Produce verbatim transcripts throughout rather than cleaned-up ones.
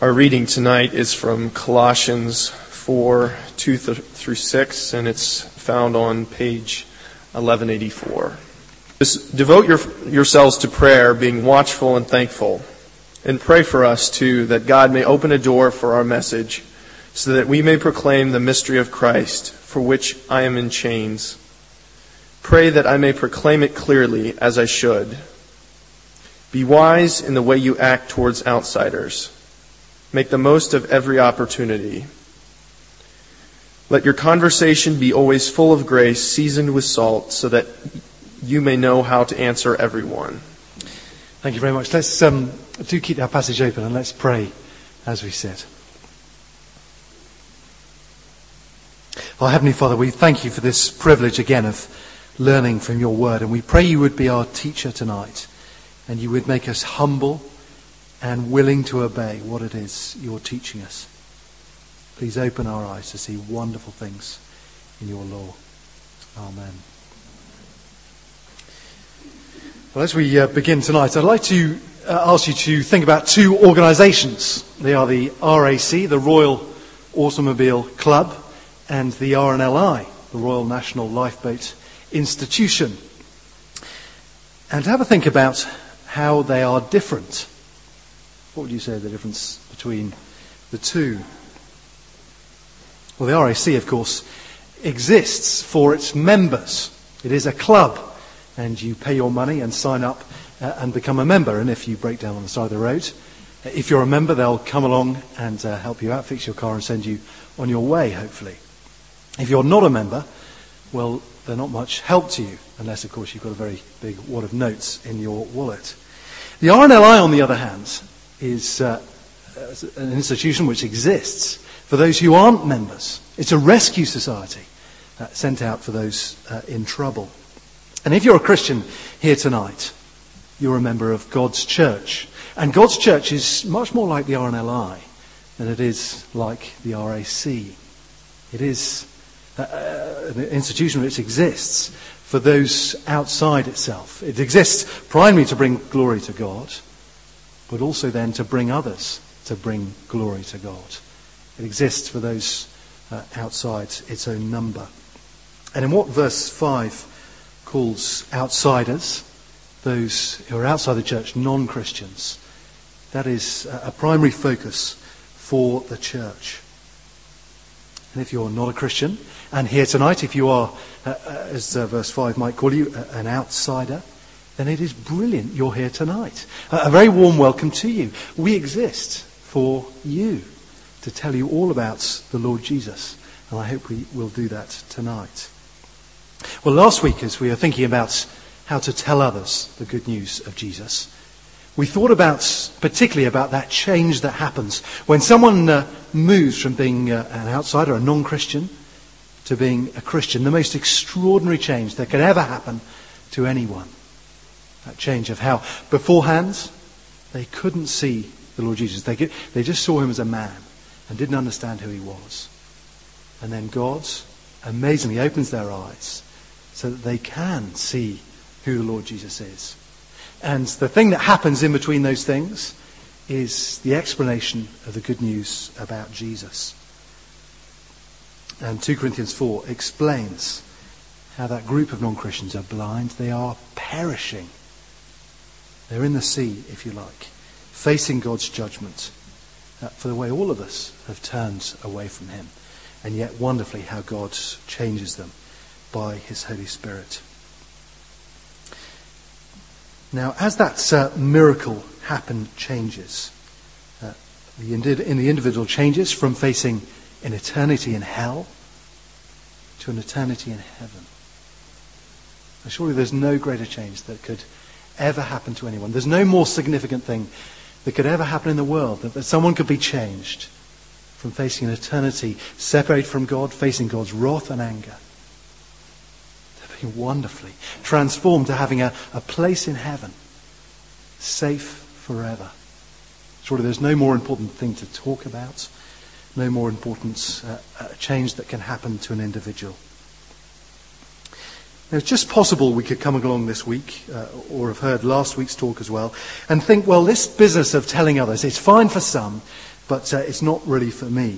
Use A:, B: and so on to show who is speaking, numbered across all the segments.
A: Our reading tonight is from Colossians four, two through six, and it's found on page eleven eighty-four. Just devote your, yourselves to prayer, being watchful and thankful. And pray for us, too, that God may open a door for our message, so that we may proclaim the mystery of Christ, for which I am in chains. Pray that I may proclaim it clearly, as I should. Be wise in the way you act towards outsiders. Make the most of every opportunity. Let your conversation be always full of grace, seasoned with salt, so that you may know how to answer everyone.
B: Thank you very much. Let's um, do keep our passage open and let's pray as we sit. Our Heavenly Father, we thank you for this privilege again of learning from your word, and we pray you would be our teacher tonight and you would make us humble and willing to obey what it is you're teaching us. Please open our eyes to see wonderful things in your law. Amen. Well, as we uh, begin tonight, I'd like to uh, ask you to think about two organisations. They are the R A C, the Royal Automobile Club, and the R N L I, the Royal National Lifeboat Institution. And have a think about how they are different. What would you say the difference between the two? Well, the R A C, of course, exists for its members. It is a club, and you pay your money and sign up uh, and become a member. And if you break down on the side of the road, uh, if you're a member, they'll come along and uh, help you out, fix your car and send you on your way, hopefully. If you're not a member, well, they're not much help to you, unless, of course, you've got a very big wad of notes in your wallet. The R N L I, on the other hand, is uh, an institution which exists for those who aren't members. It's a rescue society uh, sent out for those uh, in trouble. And if you're a Christian here tonight, you're a member of God's church. And God's church is much more like the R N L I than it is like the R A C. It is uh, an institution which exists for those outside itself. It exists primarily to bring glory to God, but also then to bring others to bring glory to God. It exists for those uh, outside its own number. And in what verse five calls outsiders, those who are outside the church, non-Christians, that is a primary focus for the church. And if you're not a Christian, and here tonight, if you are, uh, as uh, verse five might call you, uh, an outsider, then it is brilliant you're here tonight. Uh, a very warm welcome to you. We exist for you, to tell you all about the Lord Jesus. And I hope we will do that tonight. Well, last week, as we were thinking about how to tell others the good news of Jesus, we thought about, particularly about that change that happens when someone uh, moves from being uh, an outsider, a non-Christian, to being a Christian. The most extraordinary change that could ever happen to anyone. That change of how beforehand they couldn't see the Lord Jesus. They, could, they just saw him as a man and didn't understand who he was. And then God amazingly opens their eyes so that they can see who the Lord Jesus is. And the thing that happens in between those things is the explanation of the good news about Jesus. And Second Corinthians four explains how that group of non-Christians are blind. They are perishing. They're in the sea, if you like, facing God's judgment uh, for the way all of us have turned away from him. And yet wonderfully how God changes them by his Holy Spirit. Now, as that uh, miracle happened changes, uh, the indi- in the individual changes from facing an eternity in hell to an eternity in heaven. Now, surely there's no greater change that could ever happen to anyone. There's no more significant thing that could ever happen in the world that, that someone could be changed from facing an eternity separated from God, facing God's wrath and anger, to being wonderfully transformed to having a, a place in heaven, safe forever. Surely there's no more important thing to talk about, no more important uh, uh, change that can happen to an individual. Now, it's just possible we could come along this week, uh, or have heard last week's talk as well, and think, well, this business of telling others, it's fine for some, but uh, it's not really for me.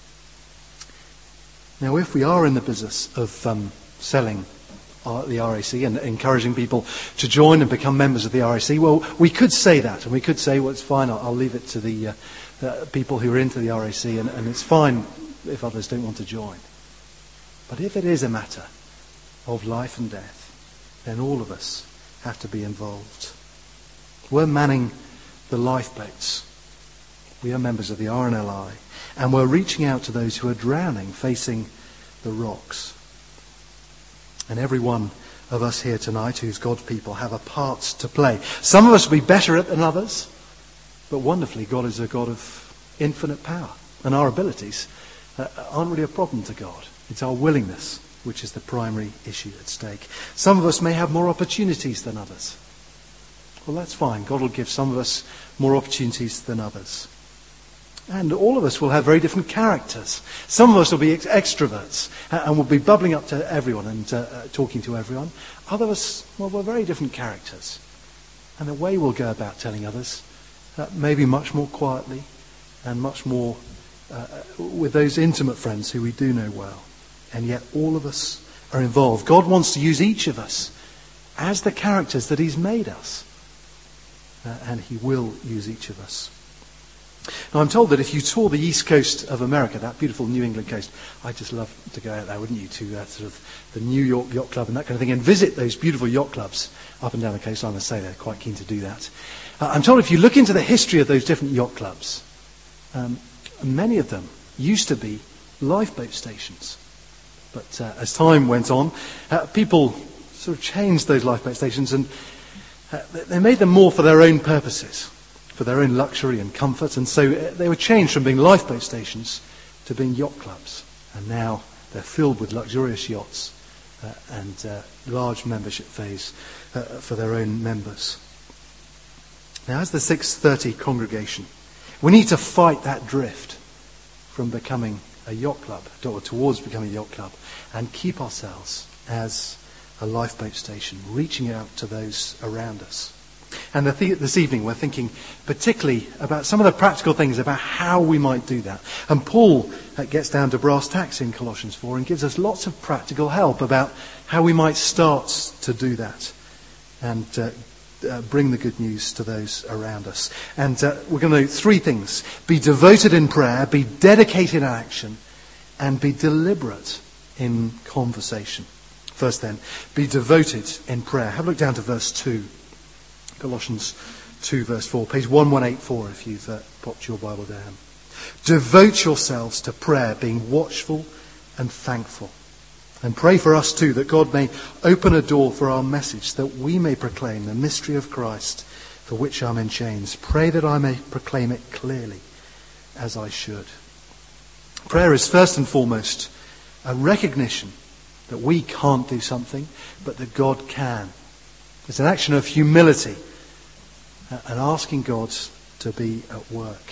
B: Now, if we are in the business of um, selling our, the R A C and encouraging people to join and become members of the R A C, well, we could say that, and we could say, well, it's fine, I'll, I'll leave it to the uh, uh, people who are into the R A C, and, and it's fine if others don't want to join. But if it is a matter of life and death, then all of us have to be involved. We're manning the lifeboats. We are members of the R N L I, and we're reaching out to those who are drowning, facing the rocks. And every one of us here tonight who's God's people have a part to play. Some of us will be better at than others, but wonderfully God is a God of infinite power, and our abilities uh, aren't really a problem to God. It's our willingness which is the primary issue at stake. Some of us may have more opportunities than others. Well, that's fine. God will give some of us more opportunities than others. And all of us will have very different characters. Some of us will be ex- extroverts and will be bubbling up to everyone and uh, uh, talking to everyone. Other of us, well, we're very different characters. And the way we'll go about telling others uh, maybe much more quietly and much more uh, with those intimate friends who we do know well. And yet all of us are involved. God wants to use each of us as the characters that he's made us. Uh, and he will use each of us. Now, I'm told that if you tour the east coast of America, that beautiful New England coast, I'd just love to go out there, wouldn't you, to uh, sort of the New York Yacht Club and that kind of thing, and visit those beautiful yacht clubs up and down the coast. I must say they're quite keen to do that. Uh, I'm told if you look into the history of those different yacht clubs, um, many of them used to be lifeboat stations. But uh, as time went on, uh, people sort of changed those lifeboat stations, and uh, they made them more for their own purposes, for their own luxury and comfort, and so they were changed from being lifeboat stations to being yacht clubs. And now they're filled with luxurious yachts uh, and uh, large membership fees uh, for their own members. Now, as the six thirty congregation, we need to fight that drift from becoming a yacht club, or towards becoming a yacht club, and keep ourselves as a lifeboat station, reaching out to those around us. And this evening we're thinking particularly about some of the practical things about how we might do that. And Paul uh, gets down to brass tacks in Colossians four and gives us lots of practical help about how we might start to do that and uh, uh, bring the good news to those around us. And uh, we're going to do three things. Be devoted in prayer, be dedicated in action, and be deliberate in conversation. First then, be devoted in prayer. Have a look down to verse two. Colossians two verse four, page eleven eighty-four if you've uh, popped your Bible down. Devote yourselves to prayer, being watchful and thankful. And pray for us too, that God may open a door for our message, that we may proclaim the mystery of Christ, for which I'm in chains. Pray that I may proclaim it clearly, as I should. Prayer is first and foremost a recognition that we can't do something, but that God can. It's an action of humility and asking God to be at work.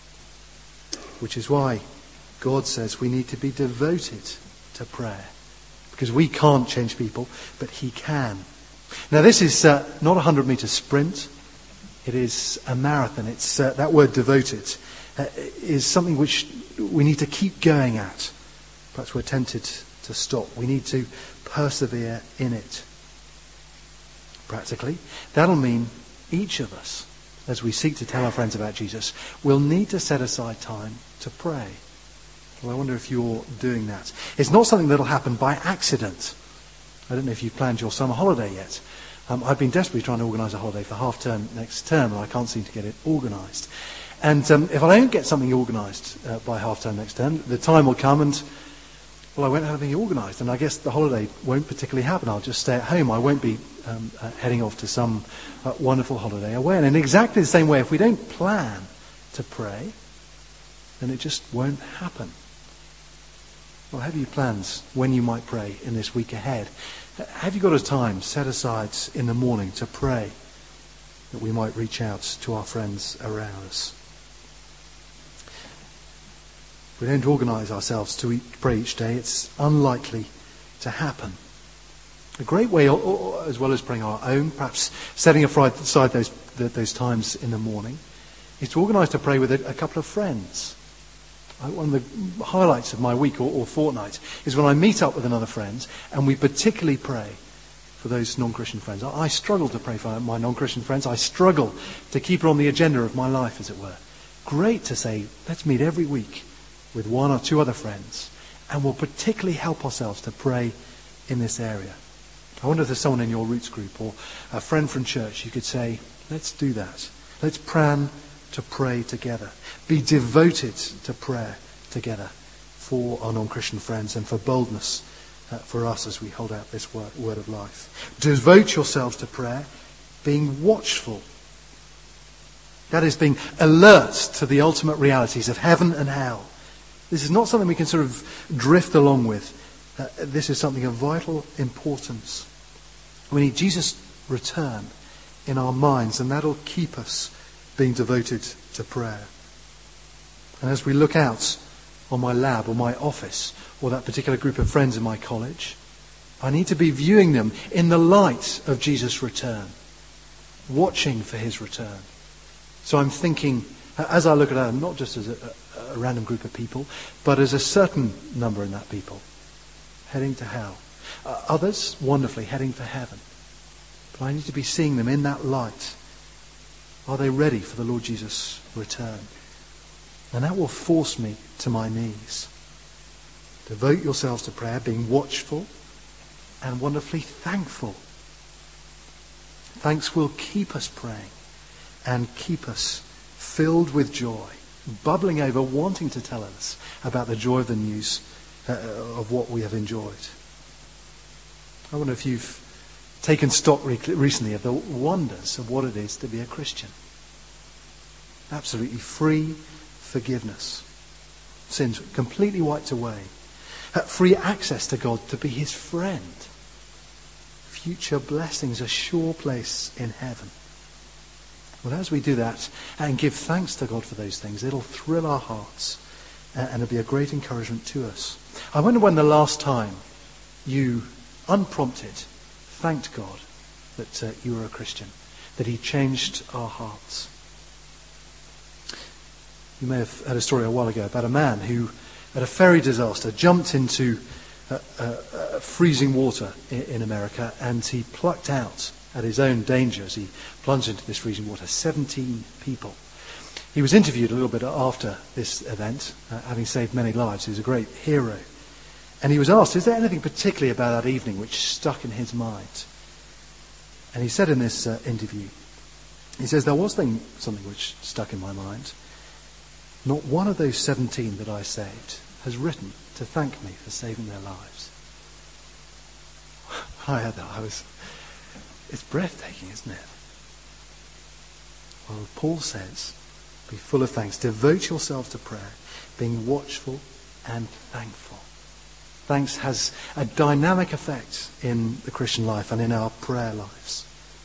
B: Which is why God says we need to be devoted to prayer. Because we can't change people, but he can. Now this is uh, not a hundred metre sprint. It is a marathon. It's uh, that word devoted uh, is something which we need to keep going at. Perhaps we're tempted to stop. We need to persevere in it. Practically, that'll mean each of us, as we seek to tell our friends about Jesus, will need to set aside time to pray. Well, I wonder if you're doing that. It's not something that'll happen by accident. I don't know if you've planned your summer holiday yet. Um, I've been desperately trying to organise a holiday for half term next term, and I can't seem to get it organised. And um, if I don't get something organised uh, by half term next term, the time will come and, well, I won't have anything organised, and I guess the holiday won't particularly happen. I'll just stay at home. I won't be um, uh, heading off to some uh, wonderful holiday away. And in exactly the same way, if we don't plan to pray, then it just won't happen. Well, have you plans when you might pray in this week ahead? Have you got a time set aside in the morning to pray that we might reach out to our friends around us? If we don't organise ourselves to eat, pray each day, it's unlikely to happen. A great way, as well as praying our own, perhaps setting aside those, those times in the morning, is to organise to pray with a, a couple of friends. I, one of the highlights of my week or, or fortnight is when I meet up with another friend and we particularly pray for those non-Christian friends. I, I struggle to pray for my non-Christian friends. I struggle to keep it on the agenda of my life, as it were. Great to say, let's meet every week with one or two other friends, and we'll particularly help ourselves to pray in this area. I wonder if there's someone in your Roots group or a friend from church you could say, let's do that. Let's plan to pray together. Be devoted to prayer together for our non-Christian friends and for boldness uh, for us as we hold out this word, word of life. Devote yourselves to prayer, being watchful. That is, being alert to the ultimate realities of heaven and hell. This is not something we can sort of drift along with. Uh, this is something of vital importance. We need Jesus' return in our minds, and that'll keep us being devoted to prayer. And as we look out on my lab or my office or that particular group of friends in my college, I need to be viewing them in the light of Jesus' return, watching for his return. So I'm thinking, as I look at them, not just as a, a, a random group of people, but as a certain number in that people, heading to hell. Uh, others, wonderfully, heading for heaven. But I need to be seeing them in that light. Are they ready for the Lord Jesus' return? And that will force me to my knees. Devote yourselves to prayer, being watchful and wonderfully thankful. Thanks will keep us praying and keep us filled with joy, bubbling over, wanting to tell us about the joy of the news uh, of what we have enjoyed. I wonder if you've taken stock re- recently of the wonders of what it is to be a Christian. Absolutely free forgiveness. Sins completely wiped away. Uh, free access to God to be his friend. Future blessings, a sure place in heaven. Well, as we do that and give thanks to God for those things, it'll thrill our hearts uh, and it'll be a great encouragement to us. I wonder when the last time you, unprompted, thanked God that uh, you were a Christian, that he changed our hearts. You may have heard a story a while ago about a man who, at a ferry disaster, jumped into uh, uh, uh, freezing water in, in America, and he plucked out, at his own danger as he plunged into this freezing water, seventeen people. He was interviewed a little bit after this event, uh, having saved many lives. He was a great hero. And he was asked, is there anything particularly about that evening which stuck in his mind? And he said in this uh, interview, he says, there was thing, something which stuck in my mind. Not one of those seventeen that I saved has written to thank me for saving their lives. I had that. I was... It's breathtaking, isn't it? Well, Paul says, be full of thanks. Devote yourselves to prayer, being watchful and thankful. Thanks has a dynamic effect in the Christian life and in our prayer lives.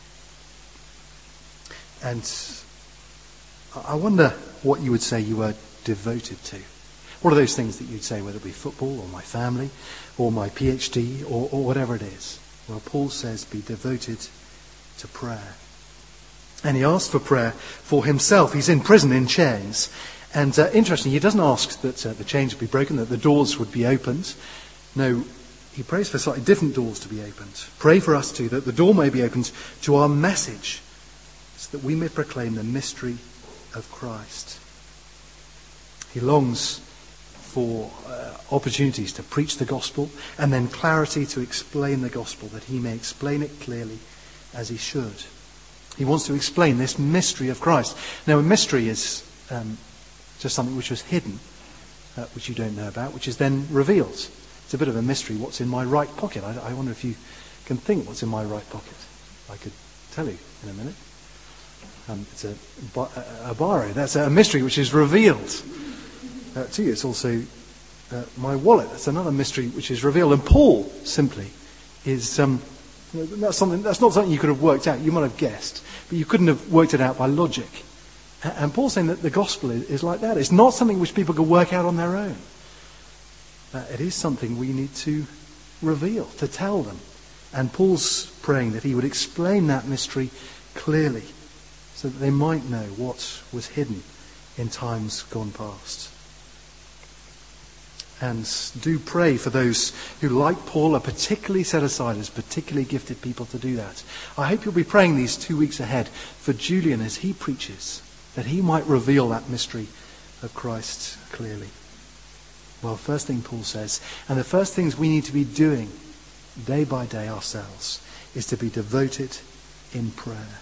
B: And I wonder what you would say you were devoted to. What are those things that you'd say, whether it be football or my family or my PhD or, or whatever it is? Well, Paul says, be devoted to prayer. And he asks for prayer for himself. He's in prison in chains. And uh, interestingly, he doesn't ask that uh, the chains would be broken, that the doors would be opened. No, he prays for slightly different doors to be opened. Pray for us too, that the door may be opened to our message, so that we may proclaim the mystery of Christ. He longs for uh, opportunities to preach the gospel, and then clarity to explain the gospel, that he may explain it clearly as he should. He wants to explain this mystery of Christ. Now, a mystery is um, just something which was hidden, uh, which you don't know about, which is then revealed. It's a bit of a mystery. What's in my right pocket? I, I wonder if you can think what's in my right pocket. I could tell you in a minute. Um, it's a, a, a biro. That's a mystery which is revealed uh, to you. It's also uh, my wallet. That's another mystery which is revealed. And Paul simply is um, you know, that's something. That's not something you could have worked out. You might have guessed, but you couldn't have worked it out by logic. And Paul's saying that the gospel is, is like that. It's not something which people can work out on their own. Uh, it is something we need to reveal, to tell them. And Paul's praying that he would explain that mystery clearly so that they might know what was hidden in times gone past. And do pray for those who, like Paul, are particularly set aside as particularly gifted people to do that. I hope you'll be praying these two weeks ahead for Julian as he preaches, that he might reveal that mystery of Christ clearly. Well, first thing Paul says, and the first things we need to be doing day by day ourselves, is to be devoted in prayer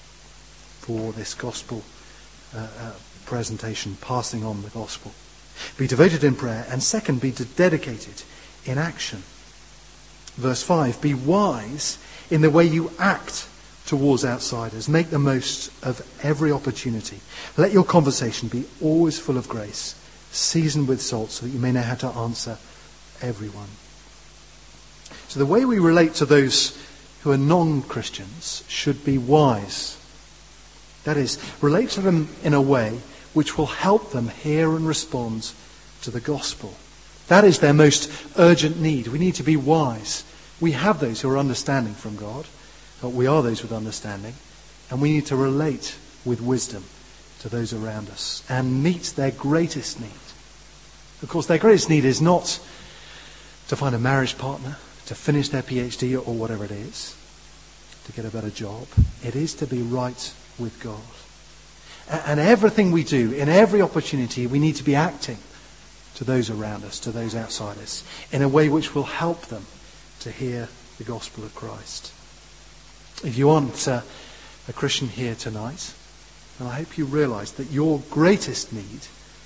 B: for this gospel uh, uh, presentation, passing on the gospel. Be devoted in prayer, and second, be dedicated in action. Verse five, be wise in the way you act towards outsiders. Make the most of every opportunity. Let your conversation be always full of grace, seasoned with salt, so that you may know how to answer everyone. So the way we relate to those who are non-Christians should be wise. That is, relate to them in a way which will help them hear and respond to the gospel. That is their most urgent need. We need to be wise. We have those who are understanding from God, but we are those with understanding, and we need to relate with wisdom to those around us and meet their greatest need. Of course, their greatest need is not to find a marriage partner, to finish their PhD or whatever it is, to get a better job. It is to be right with God. And everything we do, in every opportunity, we need to be acting to those around us, to those outsiders, in a way which will help them to hear the gospel of Christ. If you aren't uh, a Christian here tonight, then I hope you realise that your greatest need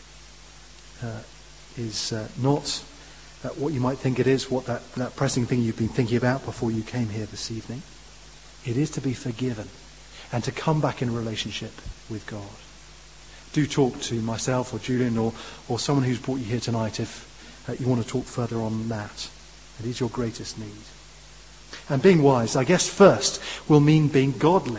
B: uh, is uh, not uh, what you might think it is, what that, that pressing thing you've been thinking about before you came here this evening. It is to be forgiven and to come back in relationship with God. Do talk to myself or Julian or, or someone who's brought you here tonight if uh, you want to talk further on that. It is your greatest need. And being wise, I guess first, will mean being godly.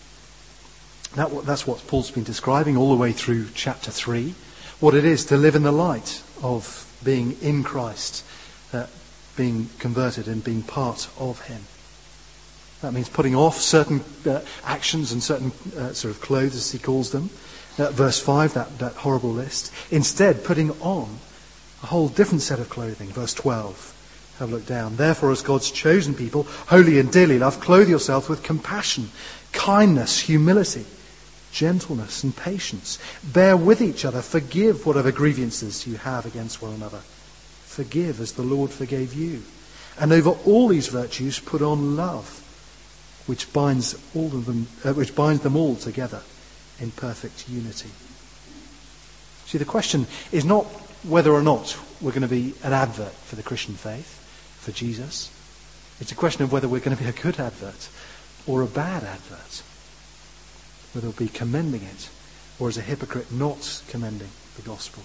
B: That, that's what Paul's been describing all the way through chapter three. What it is to live in the light of being in Christ, uh, being converted and being part of him. That means putting off certain uh, actions and certain uh, sort of clothes, as he calls them. Uh, verse five, that, that horrible list. Instead, putting on a whole different set of clothing. Verse twelve, have a look down. Therefore, as God's chosen people, holy and dearly loved, clothe yourselves with compassion, kindness, humility, gentleness and patience. Bear with each other. Forgive whatever grievances you have against one another. Forgive as the Lord forgave you. And over all these virtues, put on love, which binds all of them, uh, which binds them all together in perfect unity. See, the question is not whether or not we're going to be an advert for the Christian faith, for Jesus. It's a question of whether we're going to be a good advert or a bad advert. Whether we'll be commending it or as a hypocrite not commending the gospel.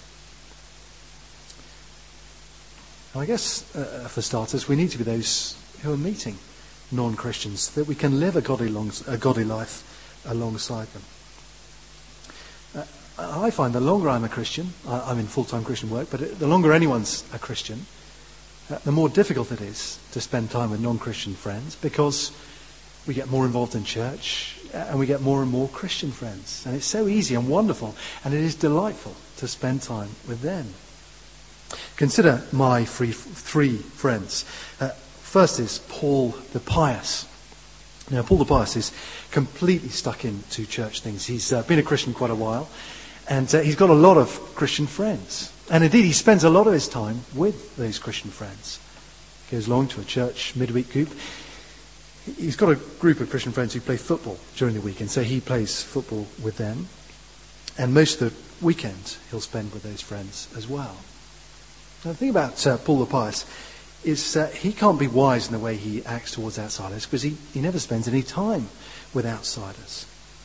B: And I guess, uh, for starters, we need to be those who are meeting non-Christians, so that we can live a godly, long, a godly life alongside them. Uh, I find the longer I'm a Christian, I, I'm in full-time Christian work, but the longer anyone's a Christian, uh, the more difficult it is to spend time with non-Christian friends, because we get more involved in church and we get more and more Christian friends. And it's so easy and wonderful, and it is delightful to spend time with them. Consider my three, three friends. Uh, First is Paul the Pious. Now, Paul the Pious is completely stuck into church things. He's uh, been a Christian quite a while, and uh, he's got a lot of Christian friends. And indeed, he spends a lot of his time with those Christian friends. He goes along to a church midweek group. He's got a group of Christian friends who play football during the week, and so he plays football with them. And most of the weekend he'll spend with those friends as well. Now, the thing about uh, Paul the Pious is uh, he can't be wise in the way he acts towards outsiders because he, he never spends any time with outsiders.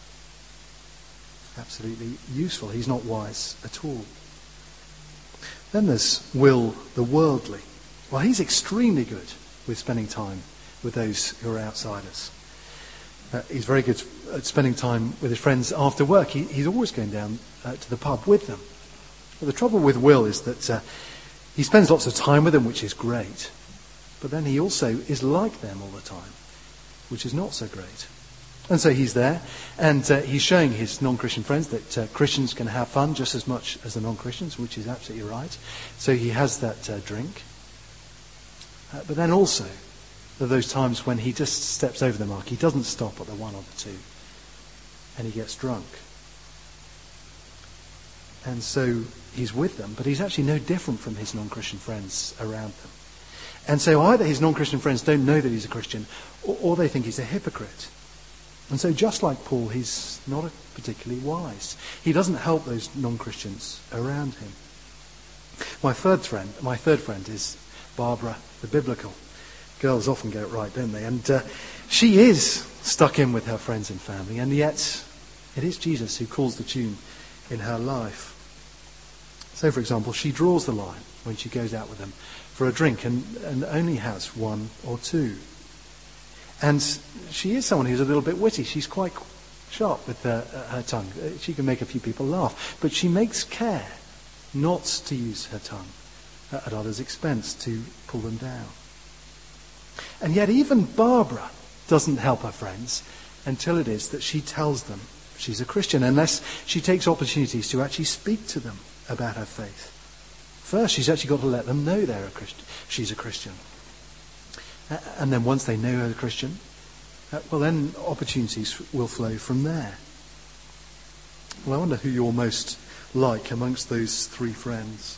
B: Absolutely useful. He's not wise at all. Then there's Will the Worldly. Well, he's extremely good with spending time with those who are outsiders. Uh, he's very good at spending time with his friends after work. He, he's always going down uh, to the pub with them. But the trouble with Will is that uh, he spends lots of time with them, which is great. But then he also is like them all the time, which is not so great. And so he's there, and uh, he's showing his non-Christian friends that uh, Christians can have fun just as much as the non-Christians, which is absolutely right. So he has that uh, drink. Uh, but then also, there are those times when he just steps over the mark. He doesn't stop at the one or the two. And he gets drunk. And so he's with them, but he's actually no different from his non-Christian friends around them. And so either his non-Christian friends don't know that he's a Christian, or, or they think he's a hypocrite. And so just like Paul, he's not particularly wise. He doesn't help those non-Christians around him. My third friend, my third friend is Barbara the Biblical. Girls often get it right, don't they? And uh, she is stuck in with her friends and family, and yet it is Jesus who calls the tune in her life. So, for example, she draws the line when she goes out with them for a drink and, and only has one or two. And she is someone who's a little bit witty. She's quite sharp with her, her tongue. She can make a few people laugh. But she makes care not to use her tongue at others' expense to pull them down. And yet even Barbara doesn't help her friends until it is that she tells them she's a Christian, unless she takes opportunities to actually speak to them about her faith. First, she's actually got to let them know they're a Christian. She's a Christian. Uh, and then once they know her a Christian, uh, well then opportunities will flow from there. Well, I wonder who you're most like amongst those three friends.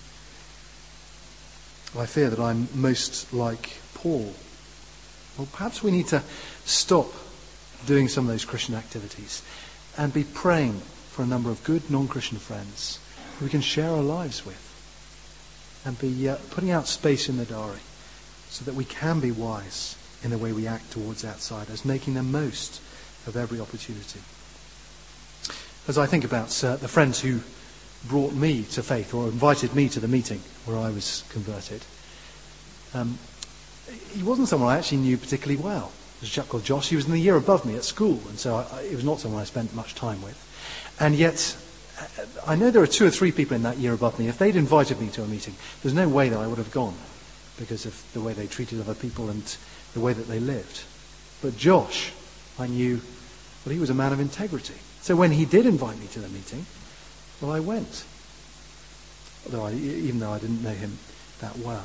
B: Well, I fear that I'm most like Paul. Well, perhaps we need to stop doing some of those Christian activities and be praying for a number of good non-Christian friends who we can share our lives with, and be uh, putting out space in the diary so that we can be wise in the way we act towards outsiders, making the most of every opportunity. As I think about uh, the friends who brought me to faith or invited me to the meeting where I was converted, um, he wasn't someone I actually knew particularly well. There's a chap called Josh. He was in the year above me at school, and so I, it was not someone I spent much time with. And yet, I know there are two or three people in that year above me. If they'd invited me to a meeting, there's no way that I would have gone because of the way they treated other people and the way that they lived. But Josh, I knew, well, he was a man of integrity. So when he did invite me to the meeting, well, I went. Although I, even though I didn't know him that well.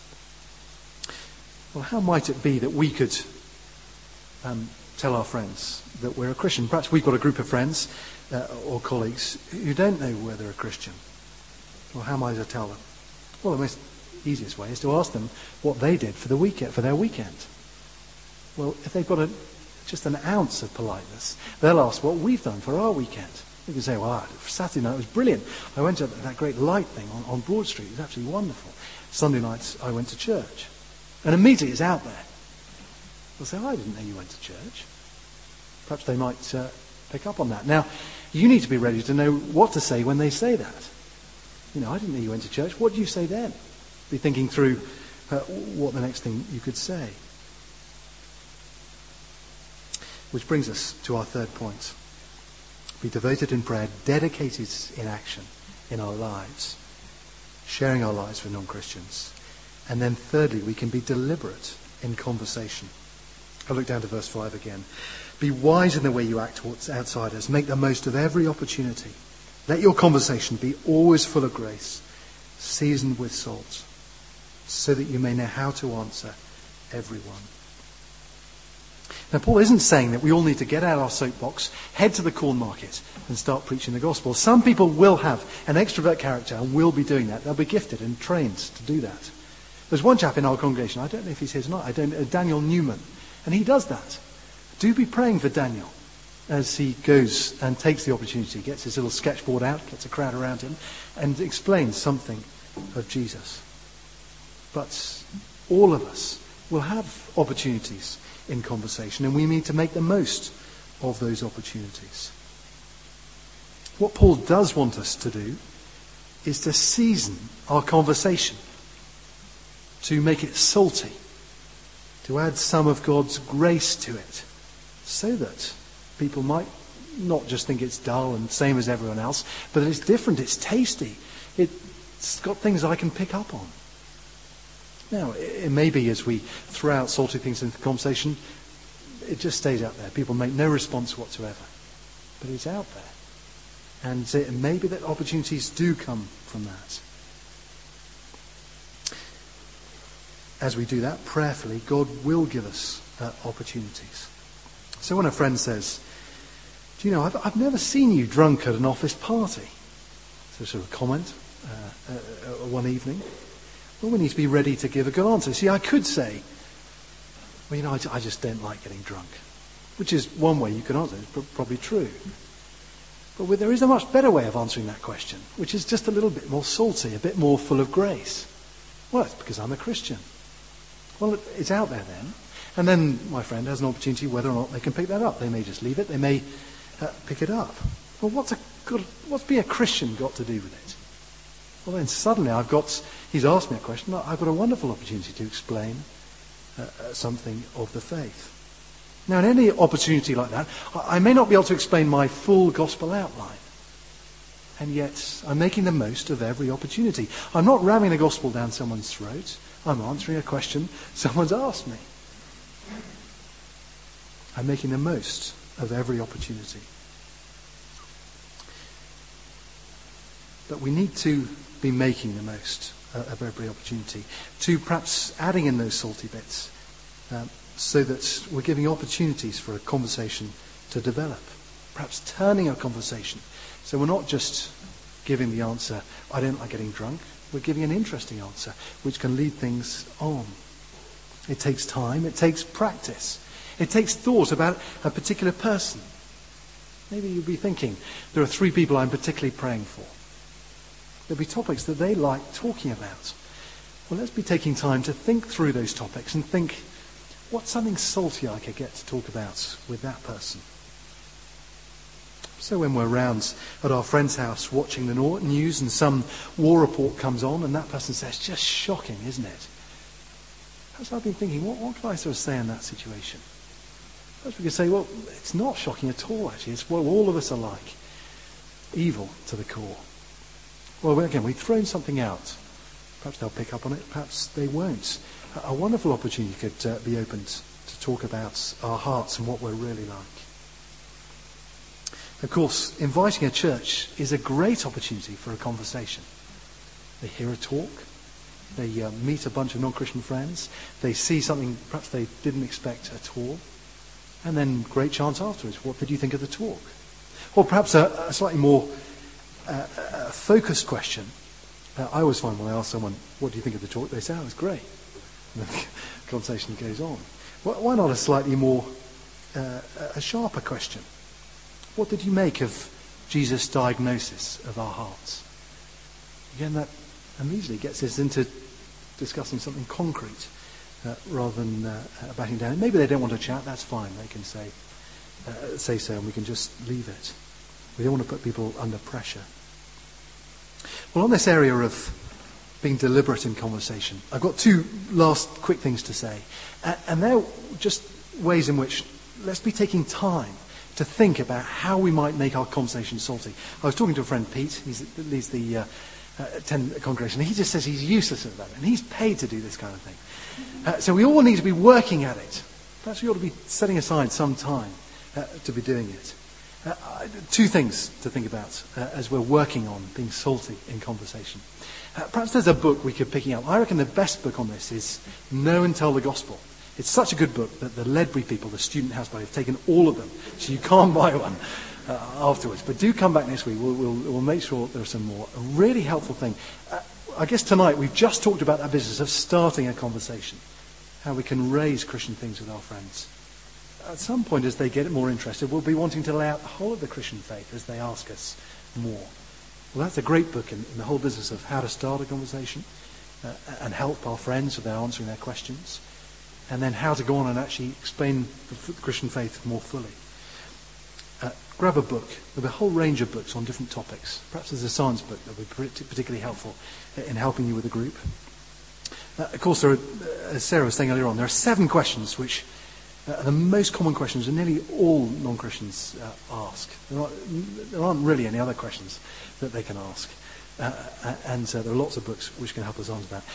B: Well, how might it be that we could um, tell our friends that we're a Christian? Perhaps we've got a group of friends uh, or colleagues who don't know whether they're a Christian. Well, how might I tell them? Well, the most easiest way is to ask them what they did for the weekend, for their weekend. Well, if they've got a, just an ounce of politeness, they'll ask what we've done for our weekend. You can say, well, Saturday night was brilliant. I went to that great light thing on, on Broad Street. It was absolutely wonderful. Sunday nights, I went to church. And immediately it's out there. They'll say, oh, I didn't know you went to church. Perhaps they might uh, pick up on that. Now, you need to be ready to know what to say when they say that. You know, I didn't know you went to church. What do you say then? Be thinking through uh, what the next thing you could say. Which brings us to our third point. Be devoted in prayer, dedicated in action in our lives, sharing our lives with non-Christians. And then thirdly, we can be deliberate in conversation. I'll look down to verse five again. Be wise in the way you act towards outsiders. Make the most of every opportunity. Let your conversation be always full of grace, seasoned with salt, so that you may know how to answer everyone. Now, Paul isn't saying that we all need to get out our soapbox, head to the corn market and start preaching the gospel. Some people will have an extrovert character and will be doing that. They'll be gifted and trained to do that. There's one chap in our congregation, I don't know if he's here tonight, I don't, uh, Daniel Newman, and he does that. Do be praying for Daniel as he goes and takes the opportunity, gets his little sketchboard out, gets a crowd around him, and explains something of Jesus. But all of us will have opportunities in conversation, and we need to make the most of those opportunities. What Paul does want us to do is to season our conversation, to make it salty, to add some of God's grace to it, so that people might not just think it's dull and same as everyone else, but that it's different, it's tasty, it's got things I can pick up on. Now, it may be as we throw out salty things into the conversation, it just stays out there. People make no response whatsoever. But it's out there. And it may be that opportunities do come from that. As we do that prayerfully, God will give us uh, opportunities. So when a friend says, do you know, I've, I've never seen you drunk at an office party. So sort of comment uh, uh, uh, one evening. Well, we need to be ready to give a good answer. See, I could say, well, you know, I, I just don't like getting drunk. Which is one way you can answer. It's probably true. But there is a much better way of answering that question, which is just a little bit more salty, a bit more full of grace. Well, it's because I'm a Christian. Well, it's out there then. And then my friend has an opportunity whether or not they can pick that up. They may just leave it. They may uh, pick it up. Well, what's a good, what's being a Christian got to do with it? Well, then suddenly I've got, he's asked me a question, I've got a wonderful opportunity to explain uh, uh, something of the faith. Now, in any opportunity like that, I may not be able to explain my full gospel outline. And yet, I'm making the most of every opportunity. I'm not ramming the gospel down someone's throat. I'm answering a question someone's asked me. I'm making the most of every opportunity. But we need to be making the most uh, of every opportunity. To perhaps adding in those salty bits. Um, so that we're giving opportunities for a conversation to develop. Perhaps turning a conversation. So we're not just giving the answer, I don't like getting drunk. We're giving an interesting answer, which can lead things on. It takes time. It takes practice. It takes thought about a particular person. Maybe you'll be thinking, there are three people I'm particularly praying for. There'll be topics that they like talking about. Well, let's be taking time to think through those topics and think, what's something salty I could get to talk about with that person? So when we're round at our friend's house watching the news and some war report comes on and that person says, just shocking, isn't it? Perhaps I've been thinking, what, what can I sort of say in that situation? Perhaps we could say, well, it's not shocking at all, actually. It's what all of us are like. Evil to the core. Well, again, we've thrown something out. Perhaps they'll pick up on it, perhaps they won't. A wonderful opportunity could uh, be opened to talk about our hearts and what we're really like. Of course, inviting a church is a great opportunity for a conversation. They hear a talk, they uh, meet a bunch of non-Christian friends, they see something perhaps they didn't expect at all, and then great chance afterwards, what did you think of the talk? Or perhaps a, a slightly more uh, a focused question. Uh, I always find when I ask someone, what do you think of the talk, they say, oh, it was great. And the conversation goes on. Why not a slightly more, uh, a sharper question? What did you make of Jesus' diagnosis of our hearts? Again, that immediately gets us into discussing something concrete uh, rather than uh, batting down. And maybe they don't want to chat, that's fine. They can say, uh, say so and we can just leave it. We don't want to put people under pressure. Well, on this area of being deliberate in conversation, I've got two last quick things to say. Uh, and they're just ways in which let's be taking time to think about how we might make our conversation salty. I was talking to a friend, Pete, he leads the uh, uh, ten congregation, and he just says he's useless at that, and he's paid to do this kind of thing. Uh, so we all need to be working at it. Perhaps we ought to be setting aside some time uh, to be doing it. Uh, two things to think about uh, as we're working on being salty in conversation. Uh, perhaps there's a book we could pick up. I reckon the best book on this is Know and Tell the Gospel. It's such a good book that the Ledbury people, the student house body, have taken all of them. So you can't buy one uh, afterwards. But do come back next week. We'll, we'll, we'll make sure there are some more. A really helpful thing. Uh, I guess tonight we've just talked about that business of starting a conversation. How we can raise Christian things with our friends. At some point as they get more interested, we'll be wanting to lay out the whole of the Christian faith as they ask us more. Well, that's a great book in, in the whole business of how to start a conversation uh, and help our friends with their answering their questions. And then how to go on and actually explain the Christian faith more fully. Uh, grab a book. There'll be a whole range of books on different topics. Perhaps there's a science book that will be particularly helpful in helping you with a group. Uh, of course, there are, as Sarah was saying earlier on, there are seven questions which are the most common questions that nearly all non-Christians uh, ask. There aren't, there aren't really any other questions that they can ask. Uh, and uh, there are lots of books which can help us answer that.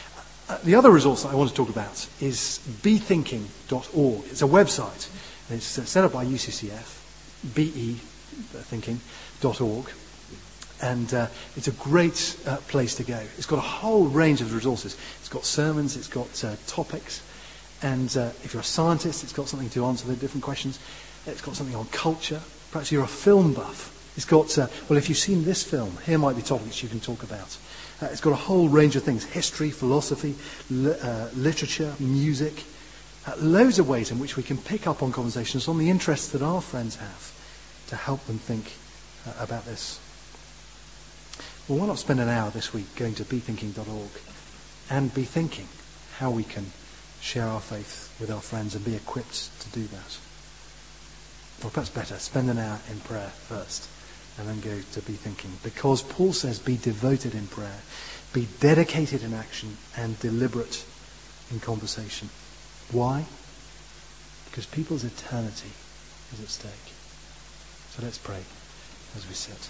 B: Uh, the other resource that I want to talk about is be thinking dot org. It's a website. It's uh, set up by U C C F, B E, thinking dot org. And uh, it's a great uh, place to go. It's got a whole range of resources. It's got sermons, it's got uh, topics. And uh, if you're a scientist, it's got something to answer the different questions. It's got something on culture. Perhaps you're a film buff. It's got, uh, well, if you've seen this film, here might be topics you can talk about. Uh, it's got a whole range of things: history, philosophy, li- uh, literature, music. Uh, loads of ways in which we can pick up on conversations on the interests that our friends have to help them think uh, about this. Well, why not spend an hour this week going to be thinking dot org and be thinking how we can share our faith with our friends and be equipped to do that. Or perhaps better, spend an hour in prayer first and then go to be thinking. Because Paul says be devoted in prayer, be dedicated in action and deliberate in conversation. Why? Because people's eternity is at stake. So let's pray as we sit.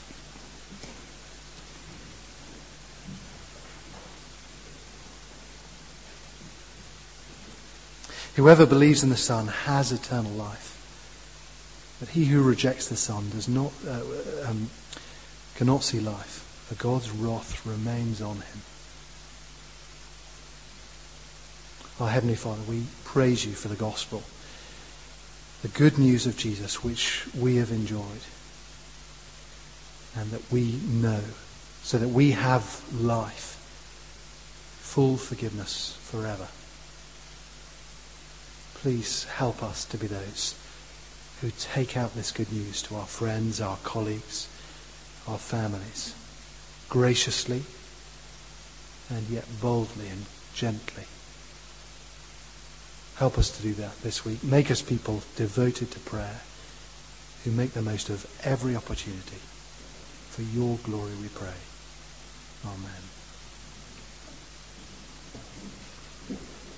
B: Whoever believes in the Son has eternal life. But he who rejects the Son does not, uh, um, cannot see life, for God's wrath remains on him. Our Heavenly Father, we praise you for the gospel, the good news of Jesus which we have enjoyed and that we know, so that we have life, full forgiveness forever. Please help us to be those who take out this good news to our friends, our colleagues, our families, graciously and yet boldly and gently. Help us to do that this week. Make us people devoted to prayer, who make the most of every opportunity. For your glory we pray. Amen.